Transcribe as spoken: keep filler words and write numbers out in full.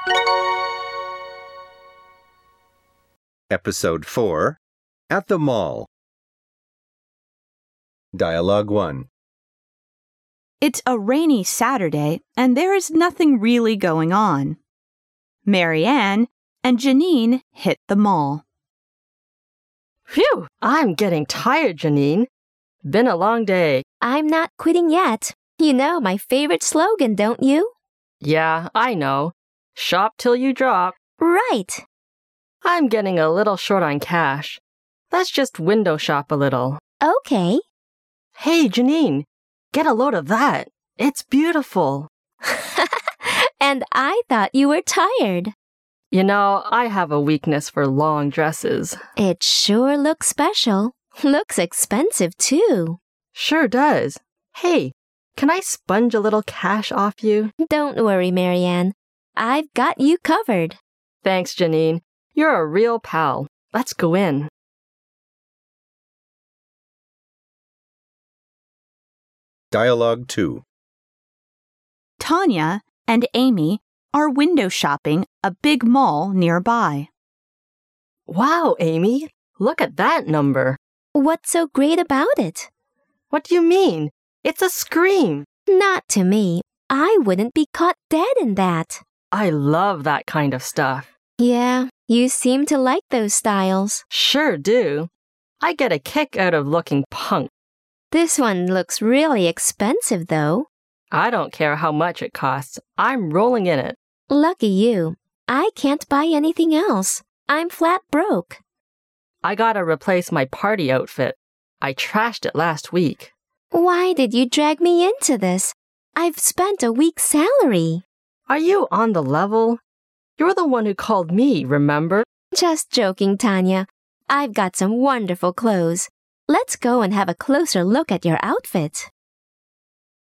Episode four, At the Mall. Dialogue one. It's a rainy Saturday, and there is nothing really going on. Marianne and Janine hit the mall. Phew, I'm getting tired, Janine. Been a long day. I'm not quitting yet. You know my favorite slogan, don't you? Yeah, I know. Shop till you drop. Right. I'm getting a little short on cash. Let's just window shop a little. Okay. Hey, Janine, get a load of that. It's beautiful. And I thought you were tired. You know, I have a weakness for long dresses. It sure looks special. Looks expensive, too. Sure does. Hey, can I sponge a little cash off you? Don't worry, Marianne. I've got you covered. Thanks, Janine. You're a real pal. Let's go in. Dialogue two. Tanya and Amy are window shopping a big mall nearby. Wow, Amy, look at that number. What's so great about it? What do you mean? It's a scream. Not to me. I wouldn't be caught dead in that. I love that kind of stuff. Yeah, you seem to like those styles. Sure do. I get a kick out of looking punk. This one looks really expensive, though. I don't care how much it costs. I'm rolling in it. Lucky you. I can't buy anything else. I'm flat broke. I gotta replace my party outfit. I trashed it last week. Why did you drag me into this? I've spent a week's salary. Are you on the level? You're the one who called me, remember? Just joking, Tanya. I've got some wonderful clothes. Let's go and have a closer look at your outfit.